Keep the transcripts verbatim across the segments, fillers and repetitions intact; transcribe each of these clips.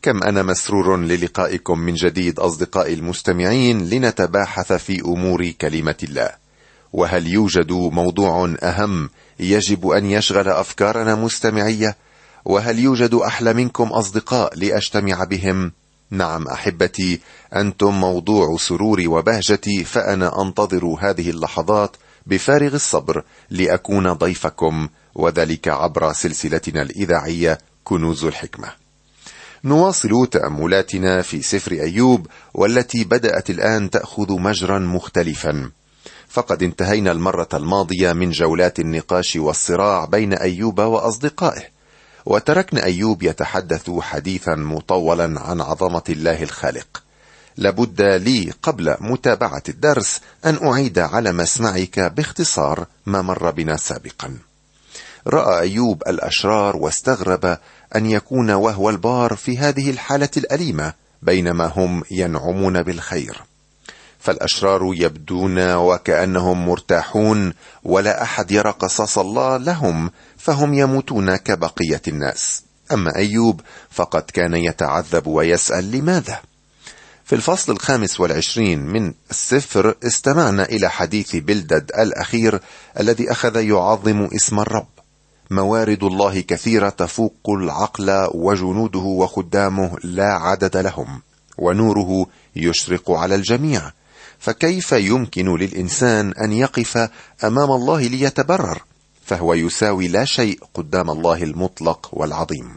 كم أنا مسرور للقائكم من جديد أصدقائي المستمعين، لنتباحث في أمور كلمة الله. وهل يوجد موضوع أهم يجب أن يشغل أفكارنا مستمعية؟ وهل يوجد أحلى منكم أصدقاء لأجتمع بهم؟ نعم أحبتي، أنتم موضوع سروري وبهجتي، فأنا أنتظر هذه اللحظات بفارغ الصبر لأكون ضيفكم، وذلك عبر سلسلتنا الإذاعية كنوز الحكمة. نواصل تأملاتنا في سفر أيوب، والتي بدأت الآن تأخذ مجرا مختلفا. فقد انتهينا المرة الماضية من جولات النقاش والصراع بين أيوب وأصدقائه، وتركنا أيوب يتحدث حديثا مطولا عن عظمة الله الخالق. لابد لي قبل متابعة الدرس أن أعيد على مسمعك باختصار ما مر بنا سابقا. رأى أيوب الأشرار واستغرب أن يكون وهو البار في هذه الحالة الأليمة بينما هم ينعمون بالخير. فالأشرار يبدون وكأنهم مرتاحون، ولا أحد يرى قصاص الله لهم، فهم يموتون كبقية الناس. أما أيوب فقد كان يتعذب ويسأل لماذا؟ في الفصل الخامس والعشرين من السفر استمعنا إلى حديث بلدد الأخير الذي أخذ يعظم اسم الرب. موارد الله كثيرة تفوق العقل، وجنوده وخدامه لا عدد لهم، ونوره يشرق على الجميع، فكيف يمكن للإنسان أن يقف أمام الله ليتبرر؟ فهو يساوي لا شيء قدام الله المطلق والعظيم.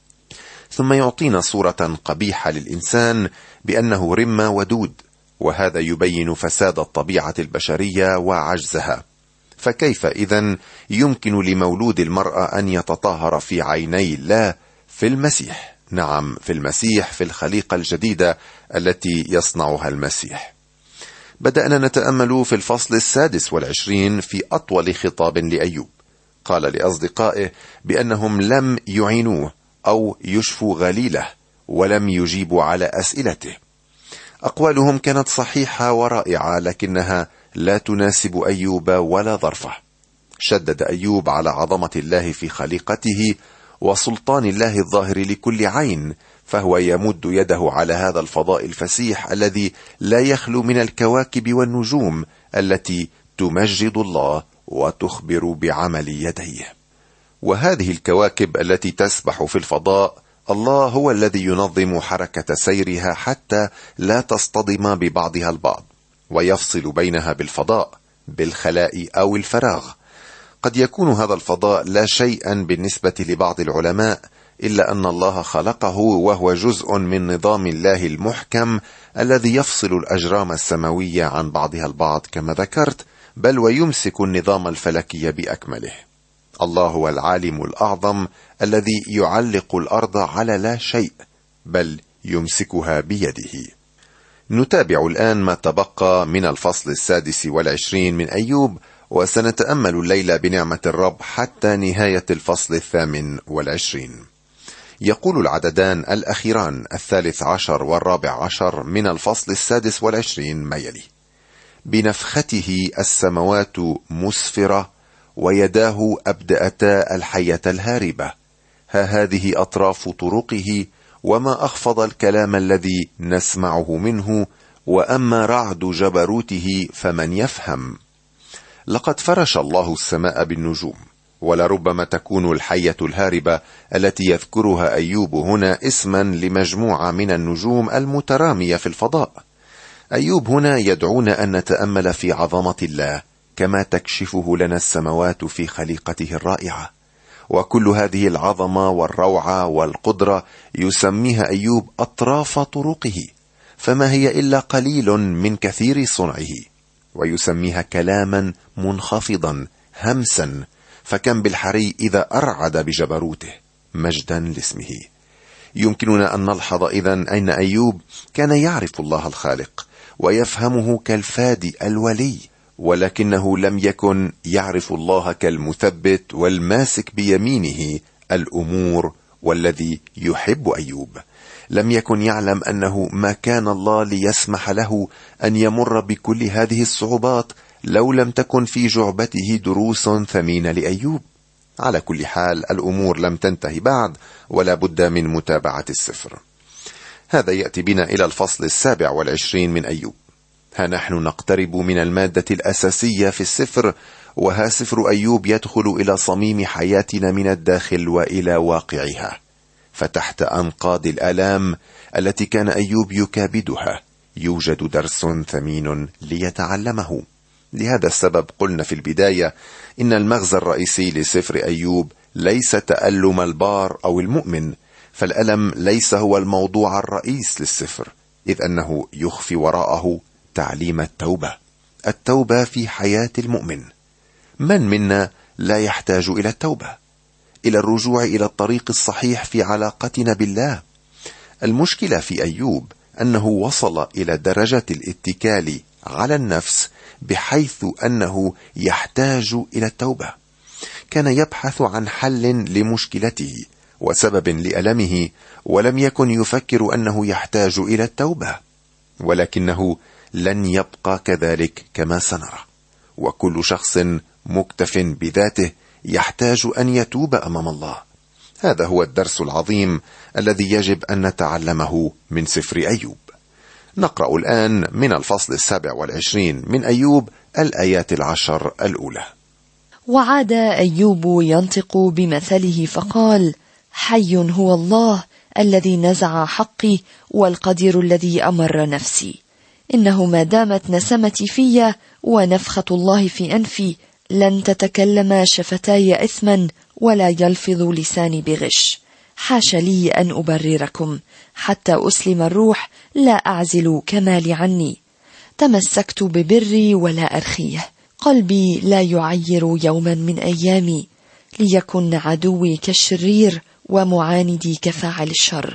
ثم يعطينا صورة قبيحة للإنسان بأنه رمة ودود، وهذا يبين فساد الطبيعة البشرية وعجزها. فكيف إذن يمكن لمولود المرأة أن يتطهر في عيني الله في المسيح؟ نعم، في المسيح، في الخليقة الجديدة التي يصنعها المسيح. بدأنا نتأمل في الفصل السادس والعشرين في أطول خطاب لأيوب. قال لأصدقائه بأنهم لم يعينوه أو يشفوا غليله، ولم يجيبوا على أسئلته. أقوالهم كانت صحيحة ورائعة، لكنها لا تناسب أيوب ولا ظرفه. شدد أيوب على عظمة الله في خليقته وسلطان الله الظاهر لكل عين، فهو يمد يده على هذا الفضاء الفسيح الذي لا يخلو من الكواكب والنجوم التي تمجد الله وتخبر بعمل يديه. وهذه الكواكب التي تسبح في الفضاء، الله هو الذي ينظم حركة سيرها حتى لا تصطدم ببعضها البعض، ويفصل بينها بالفضاء، بالخلاء أو الفراغ. قد يكون هذا الفضاء لا شيئا بالنسبة لبعض العلماء، إلا أن الله خلقه وهو جزء من نظام الله المحكم الذي يفصل الأجرام السماوية عن بعضها البعض كما ذكرت، بل ويمسك النظام الفلكي بأكمله. الله هو العالم الأعظم الذي يعلق الأرض على لا شيء، بل يمسكها بيده. نتابع الآن ما تبقى من الفصل السادس والعشرين من أيوب، وسنتأمل الليلة بنعمة الرب حتى نهاية الفصل الثامن والعشرين. يقول العددان الأخيران الثالث عشر والرابع عشر من الفصل السادس والعشرين ما يلي: بنفخته السماوات مسفرة، ويداه أبدأتا الحية الهاربة. ها هذه أطراف طرقه، وما أخفض الكلام الذي نسمعه منه، وأما رعد جبروته فمن يفهم. لقد فرش الله السماء بالنجوم، ولربما تكون الحية الهاربة التي يذكرها أيوب هنا اسما لمجموعة من النجوم المترامية في الفضاء. أيوب هنا يدعونا أن نتأمل في عظمة الله كما تكشفه لنا السماوات في خليقته الرائعة. وكل هذه العظمة والروعة والقدرة يسميها أيوب أطراف طرقه، فما هي إلا قليل من كثير صنعه. ويسميها كلاما منخفضا همسا، فكم بالحري إذا أرعد بجبروته، مجدا لاسمه. يمكننا أن نلحظ إذن أن أيوب كان يعرف الله الخالق ويفهمه كالفادي الولي، ولكنه لم يكن يعرف الله كالمثبت والماسك بيمينه الأمور والذي يحب أيوب. لم يكن يعلم أنه ما كان الله ليسمح له أن يمر بكل هذه الصعوبات لو لم تكن في جعبته دروس ثمينة لأيوب. على كل حال الأمور لم تنتهي بعد، ولا بد من متابعة السفر. هذا يأتي بنا إلى الفصل السابع والعشرين من أيوب. ها نحن نقترب من المادة الأساسية في السفر، وها سفر أيوب يدخل إلى صميم حياتنا من الداخل وإلى واقعها. فتحت أنقاض الآلام التي كان أيوب يكابدها يوجد درس ثمين ليتعلمه. لهذا السبب قلنا في البداية إن المغزى الرئيسي لسفر أيوب ليس تألم البار أو المؤمن، فالألم ليس هو الموضوع الرئيس للسفر، إذ أنه يخفي وراءه تعليم التوبة. التوبة في حياة المؤمن. من منا لا يحتاج إلى التوبة، إلى الرجوع إلى الطريق الصحيح في علاقتنا بالله؟ المشكلة في أيوب أنه وصل إلى درجة الاتكال على النفس بحيث أنه يحتاج إلى التوبة. كان يبحث عن حل لمشكلته وسبب لألمه، ولم يكن يفكر أنه يحتاج إلى التوبة. ولكنه لن يبقى كذلك كما سنرى، وكل شخص مكتف بذاته يحتاج أن يتوب أمام الله. هذا هو الدرس العظيم الذي يجب أن نتعلمه من سفر أيوب. نقرأ الآن من الفصل السابع والعشرين من أيوب الآيات العشر الأولى. وعاد أيوب ينطق بمثله فقال: حي هو الله الذي نزع حقي، والقدير الذي أمر نفسي. إنه ما دامت نسمتي في ونفخة الله في أنفي، لن تتكلم شفتاي إثما ولا يلفظ لساني بغش. حاش لي أن أبرركم، حتى أسلم الروح لا أعزل كمالي عني. تمسكت ببري ولا أرخيه، قلبي لا يعير يوما من أيامي. ليكن عدوي كالشرير ومعاندي كفاعل الشر،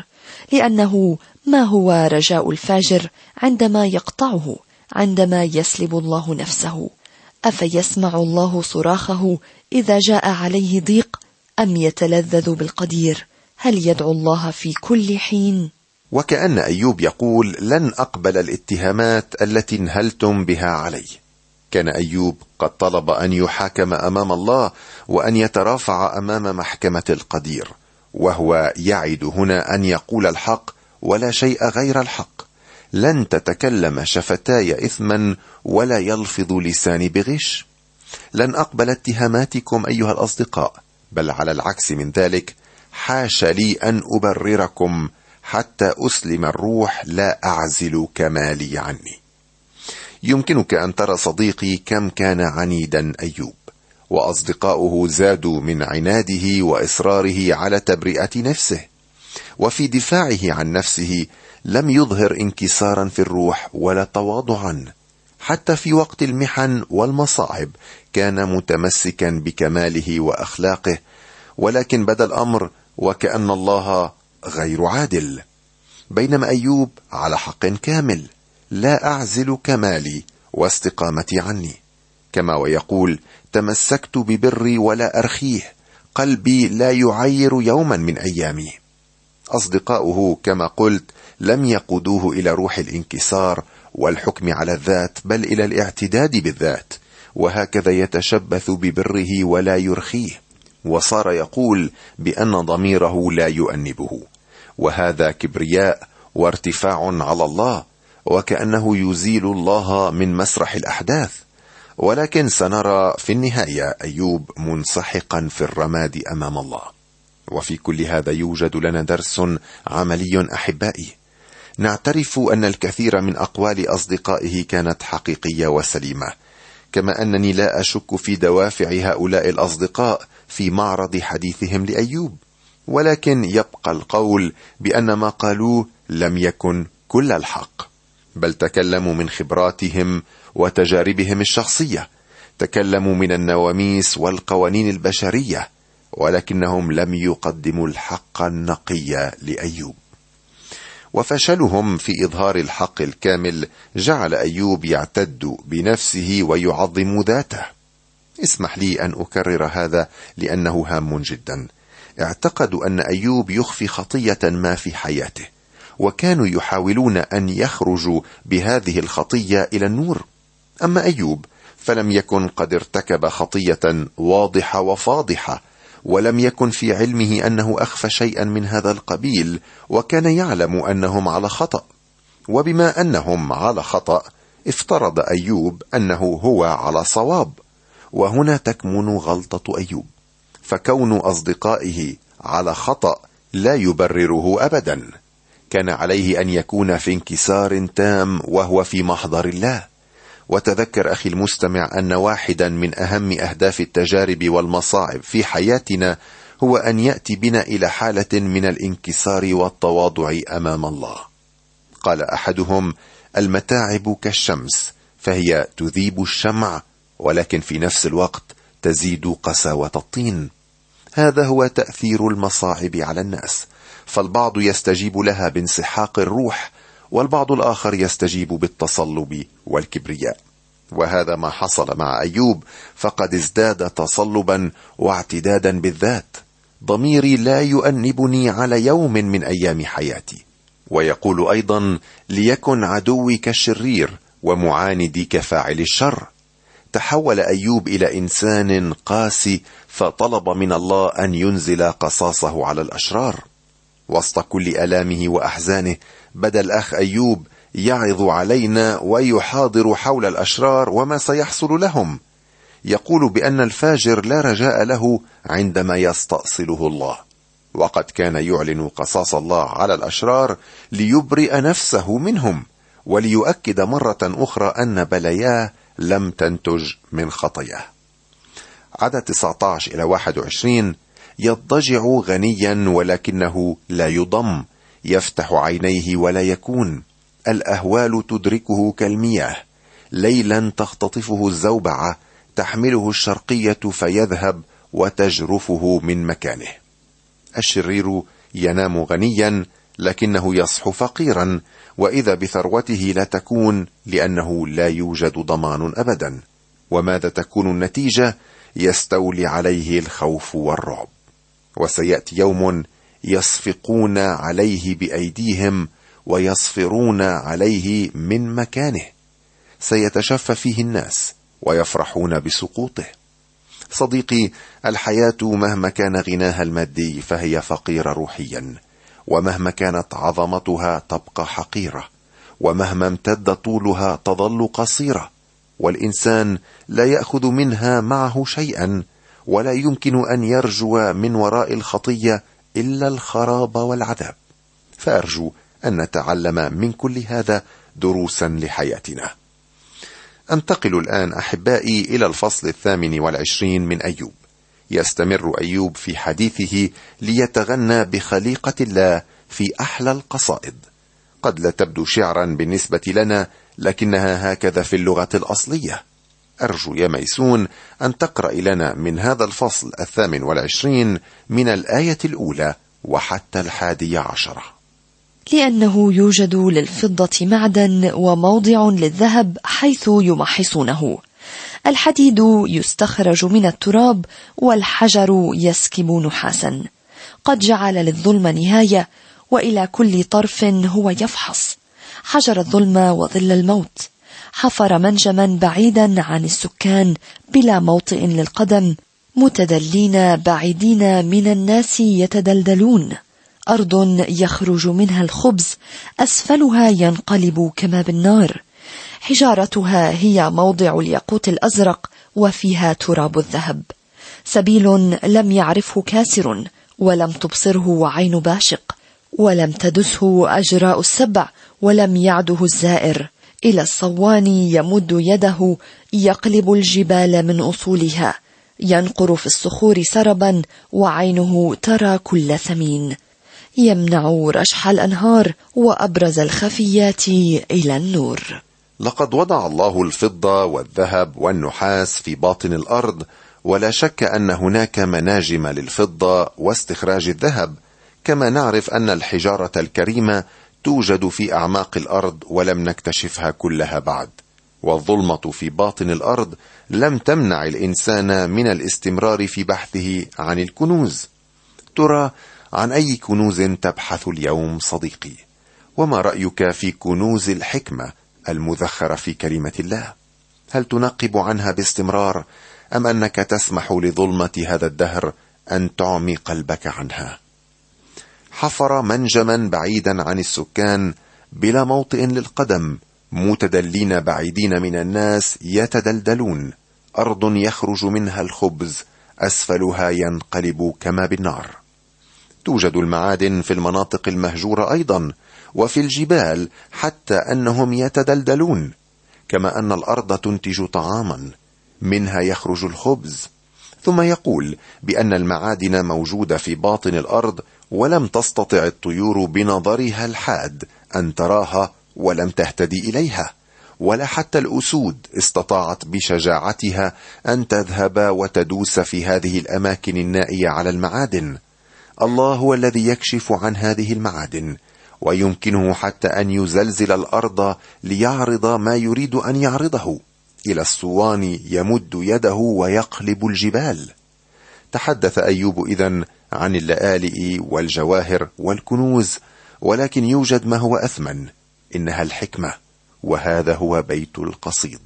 لأنه ما هو رجاء الفاجر عندما يقطعه، عندما يسلب الله نفسه؟ أفيسمع الله صراخه إذا جاء عليه ضيق، أم يتلذذ بالقدير؟ هل يدعو الله في كل حين؟ وكأن أيوب يقول: لن أقبل الاتهامات التي انهلتم بها علي. كان أيوب قد طلب أن يحاكم أمام الله وأن يترافع أمام محكمة القدير، وهو يعد هنا أن يقول الحق ولا شيء غير الحق. لن تتكلم شفتاي إثما ولا يلفظ لساني بغش. لن أقبل اتهاماتكم أيها الأصدقاء، بل على العكس من ذلك، حاش لي أن أبرركم، حتى أسلم الروح لا أعزل كمالي عني. يمكنك أن ترى صديقي كم كان عنيدا أيوب، وأصدقاؤه زادوا من عناده وإصراره على تبرئة نفسه، وفي دفاعه عن نفسه لم يظهر انكسارا في الروح ولا تواضعا. حتى في وقت المحن والمصاعب كان متمسكا بكماله وأخلاقه، ولكن بدا الأمر وكأن الله غير عادل، بينما أيوب على حق كامل: لا أعزل كمالي واستقامتي عني. كما ويقول: تمسكت ببري ولا أرخيه، قلبي لا يعير يوما من أيامي. أصدقاؤه كما قلت لم يقودوه إلى روح الانكسار والحكم على الذات، بل إلى الاعتداد بالذات، وهكذا يتشبث ببره ولا يرخيه، وصار يقول بأن ضميره لا يؤنبه، وهذا كبرياء وارتفاع على الله، وكأنه يزيل الله من مسرح الأحداث. ولكن سنرى في النهاية أيوب منسحقا في الرماد أمام الله. وفي كل هذا يوجد لنا درس عملي أحبائي. نعترف أن الكثير من أقوال أصدقائه كانت حقيقية وسليمة، كما أنني لا أشك في دوافع هؤلاء الأصدقاء في معرض حديثهم لأيوب، ولكن يبقى القول بأن ما قالوه لم يكن كل الحق، بل تكلموا من خبراتهم وتجاربهم الشخصية، تكلموا من النواميس والقوانين البشرية، ولكنهم لم يقدموا الحق النقي لأيوب. وفشلهم في إظهار الحق الكامل جعل أيوب يعتد بنفسه ويعظم ذاته. اسمح لي أن أكرر هذا لأنه هام جدا. اعتقدوا أن أيوب يخفي خطية ما في حياته، وكانوا يحاولون أن يخرجوا بهذه الخطية إلى النور. أما أيوب فلم يكن قد ارتكب خطية واضحة وفاضحة، ولم يكن في علمه أنه أخفى شيئا من هذا القبيل، وكان يعلم أنهم على خطأ. وبما أنهم على خطأ افترض أيوب أنه هو على صواب، وهنا تكمن غلطة أيوب، فكون أصدقائه على خطأ لا يبرره أبدا. كان عليه أن يكون في انكسار تام وهو في محضر الله. وتذكر أخي المستمع أن واحدا من أهم أهداف التجارب والمصاعب في حياتنا هو أن يأتي بنا إلى حالة من الانكسار والتواضع أمام الله. قال أحدهم: المتاعب كالشمس، فهي تذيب الشمع، ولكن في نفس الوقت تزيد قساوة الطين. هذا هو تأثير المصاعب على الناس، فالبعض يستجيب لها بانسحاق الروح، والبعض الآخر يستجيب بالتصلب والكبرياء. وهذا ما حصل مع أيوب، فقد ازداد تصلبا واعتدادا بالذات. ضميري لا يؤنبني على يوم من أيام حياتي. ويقول أيضا: ليكن عدوي كالشرير ومعاندي كفاعل الشر. تحول أيوب إلى إنسان قاسي، فطلب من الله أن ينزل قصاصه على الأشرار. وسط كل ألامه وأحزانه بدأ الأخ أيوب يعظ علينا ويحاضر حول الأشرار وما سيحصل لهم. يقول بأن الفاجر لا رجاء له عندما يستأصله الله، وقد كان يعلن قصاص الله على الأشرار ليبرئ نفسه منهم، وليؤكد مرة أخرى أن بلاياه لم تنتج من خطاياه. عدد تسعة عشر إلى واحد وعشرين: يضجع غنيا ولكنه لا يضم، يفتح عينيه ولا يكون، الأهوال تدركه كالمياه، ليلا تختطفه الزوبعة، تحمله الشرقية فيذهب وتجرفه من مكانه. الشرير ينام غنيا لكنه يصحو فقيرا، وإذا بثروته لا تكون، لأنه لا يوجد ضمان أبدا. وماذا تكون النتيجة؟ يستولي عليه الخوف والرعب. وسيأتي يوم يصفقون عليه بأيديهم ويصفرون عليه من مكانه، سيتشفى فيه الناس ويفرحون بسقوطه. صديقي، الحياة مهما كان غناها المادي فهي فقيرة روحيا، ومهما كانت عظمتها تبقى حقيرة، ومهما امتد طولها تظل قصيرة، والإنسان لا يأخذ منها معه شيئا، ولا يمكن أن يرجو من وراء الخطية إلا الخراب والعذاب. فأرجو أن نتعلم من كل هذا دروسا لحياتنا. أنتقل الآن أحبائي إلى الفصل الثامن والعشرين من أيوب. يستمر أيوب في حديثه ليتغنى بخليقة الله في أحلى القصائد. قد لا تبدو شعرا بالنسبة لنا، لكنها هكذا في اللغة الأصلية. أرجو يا ميسون أن تقرأ لنا من هذا الفصل الثامن والعشرين من الآية الأولى وحتى الحادية عشرة. لأنه يوجد للفضة معدن وموضع للذهب حيث يمحصونه. الحديد يستخرج من التراب والحجر يسكب نحاسا. قد جعل للظلم نهاية، وإلى كل طرف هو يفحص. حجر الظلم وظل الموت. حفر منجما بعيدا عن السكان بلا موطئ للقدم، متدلين بعيدين من الناس يتدلدلون. أرض يخرج منها الخبز، أسفلها ينقلب كما بالنار. حجارتها هي موضع الياقوت الأزرق، وفيها تراب الذهب. سبيل لم يعرفه كاسر، ولم تبصره عين باشق، ولم تدسه أجراء السبع، ولم يعده الزائر. إلى الصوان يمد يده، يقلب الجبال من أصولها. ينقر في الصخور سربا، وعينه ترى كل ثمين. يمنع رشح الأنهار، وأبرز الخفيات إلى النور. لقد وضع الله الفضة والذهب والنحاس في باطن الأرض، ولا شك أن هناك مناجم للفضة واستخراج الذهب، كما نعرف أن الحجارة الكريمة توجد في أعماق الأرض ولم نكتشفها كلها بعد. والظلمة في باطن الأرض لم تمنع الإنسان من الاستمرار في بحثه عن الكنوز. ترى عن أي كنوز تبحث اليوم صديقي؟ وما رأيك في كنوز الحكمة المذخرة في كلمة الله؟ هل تنقب عنها باستمرار، أم أنك تسمح لظلمة هذا الدهر أن تعمي قلبك عنها. حفر منجما بعيدا عن السكان بلا موطئ للقدم، متدلين بعيدين من الناس، يتدلدلون، أرض يخرج منها الخبز، أسفلها ينقلب كما بالنار. توجد المعادن في المناطق المهجورة أيضا، وفي الجبال، حتى أنهم يتدلدلون. كما أن الأرض تنتج طعاما منها يخرج الخبز. ثم يقول بأن المعادن موجودة في باطن الأرض، ولم تستطع الطيور بنظرها الحاد أن تراها، ولم تهتدي إليها، ولا حتى الأسود استطاعت بشجاعتها أن تذهب وتدوس في هذه الأماكن النائية على المعادن. الله هو الذي يكشف عن هذه المعادن، ويمكنه حتى أن يزلزل الأرض ليعرض ما يريد أن يعرضه. إلى الصوان يمد يده ويقلب الجبال. تحدث أيوب إذن عن اللآلئ والجواهر والكنوز، ولكن يوجد ما هو أثمن، إنها الحكمة، وهذا هو بيت القصيد.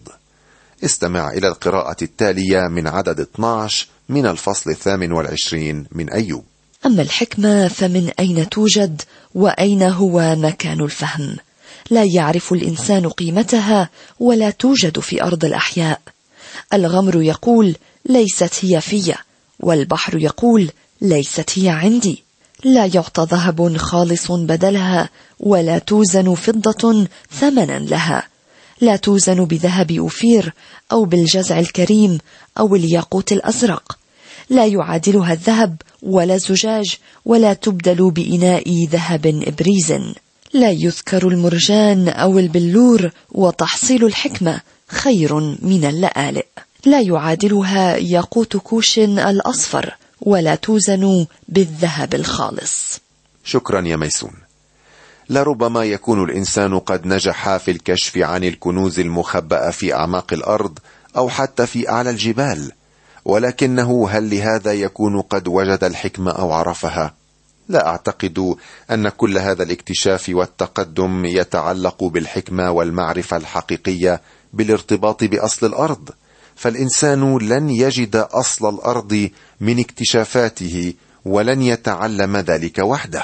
استمع إلى القراءة التالية من عدد اثني عشر من الفصل الثامن والعشرين من أيوب. أما الحكمة فمن أين توجد، وأين هو مكان الفهم؟ لا يعرف الإنسان قيمتها، ولا توجد في أرض الأحياء. الغمر يقول ليست هي في، والبحر يقول ليست هي عندي. لا يعطى ذهب خالص بدلها، ولا توزن فضة ثمنا لها. لا توزن بذهب أوفير، أو بالجزع الكريم، أو الياقوت الأزرق. لا يعادلها الذهب ولا الزجاج، ولا تبدل بإناء ذهب إبريز. لا يذكر المرجان أو البلور، وتحصيل الحكمة خير من اللآلئ. لا يعادلها ياقوت كوش الأصفر، ولا توزن بالذهب الخالص. شكرا يا ميسون. لربما يكون الإنسان قد نجح في الكشف عن الكنوز المخبأة في أعماق الأرض، أو حتى في أعلى الجبال، ولكنه هل لهذا يكون قد وجد الحكمة أو عرفها؟ لا أعتقد أن كل هذا الاكتشاف والتقدم يتعلق بالحكمة والمعرفة الحقيقية بالارتباط بأصل الأرض، فالإنسان لن يجد أصل الأرض من اكتشافاته، ولن يتعلم ذلك وحده.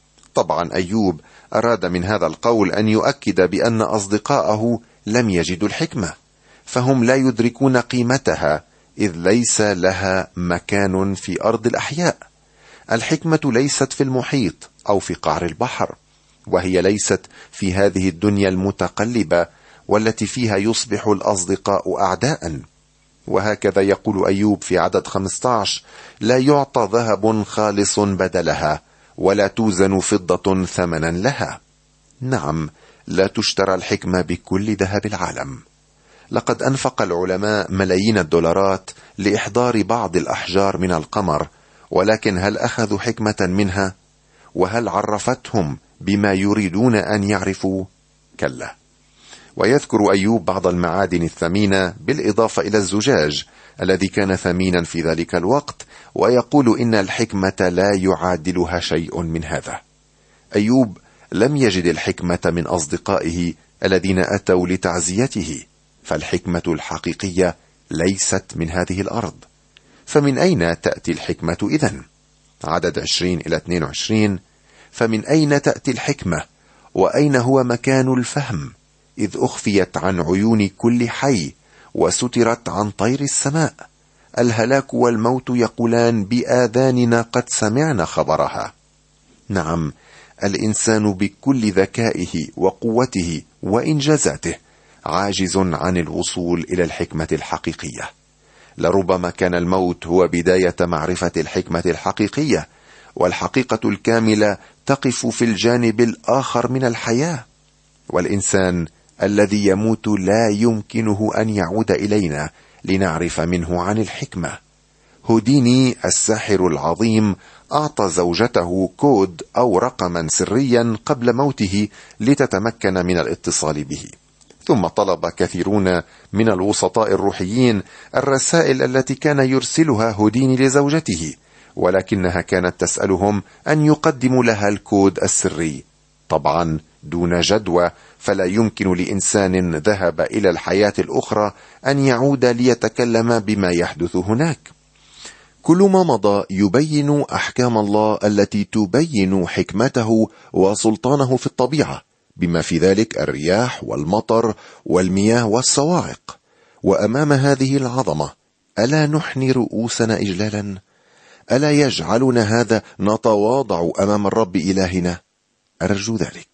طبعا أيوب أراد من هذا القول أن يؤكد بأن أصدقاءه لم يجدوا الحكمة، فهم لا يدركون قيمتها، إذ ليس لها مكان في أرض الأحياء. الحكمة ليست في المحيط أو في قعر البحر، وهي ليست في هذه الدنيا المتقلبة والتي فيها يصبح الأصدقاء أعداء. وهكذا يقول أيوب في عدد خمسة عشر: لا يعطى ذهب خالص بدلها، ولا توزن فضة ثمنا لها. نعم، لا تشترى الحكمة بكل ذهب العالم. لقد أنفق العلماء ملايين الدولارات لإحضار بعض الأحجار من القمر، ولكن هل أخذوا حكمة منها؟ وهل عرفتهم بما يريدون أن يعرفوا؟ كلا. ويذكر أيوب بعض المعادن الثمينة بالإضافة إلى الزجاج الذي كان ثمينا في ذلك الوقت، ويقول إن الحكمة لا يعادلها شيء من هذا. أيوب لم يجد الحكمة من أصدقائه الذين أتوا لتعزيته، فالحكمة الحقيقية ليست من هذه الأرض. فمن أين تأتي الحكمة إذن؟ عدد عشرين إلى اثنين وعشرين: فمن أين تأتي الحكمة؟ وأين هو مكان الفهم؟ إذ أخفيت عن عيون كل حي، وسترت عن طير السماء. الهلاك والموت يقولان بآذاننا قد سمعنا خبرها. نعم، الإنسان بكل ذكائه وقوته وإنجازاته عاجز عن الوصول إلى الحكمة الحقيقية. لربما كان الموت هو بداية معرفة الحكمة الحقيقية، والحقيقة الكاملة تقف في الجانب الآخر من الحياة. والإنسان الذي يموت لا يمكنه أن يعود إلينا لنعرف منه عن الحكمة. هوديني الساحر العظيم أعطى زوجته كود أو رقما سريا قبل موته لتتمكن من الاتصال به، ثم طلب كثيرون من الوسطاء الروحيين الرسائل التي كان يرسلها هوديني لزوجته، ولكنها كانت تسألهم أن يقدموا لها الكود السري، طبعا دون جدوى، فلا يمكن لإنسان ذهب إلى الحياة الأخرى أن يعود ليتكلم بما يحدث هناك. كل ما مضى يبين أحكام الله التي تبين حكمته وسلطانه في الطبيعة، بما في ذلك الرياح والمطر والمياه والصواعق. وأمام هذه العظمة ألا نحني رؤوسنا إجلالا؟ ألا يجعلنا هذا نتواضع أمام الرب إلهنا؟ أرجو ذلك.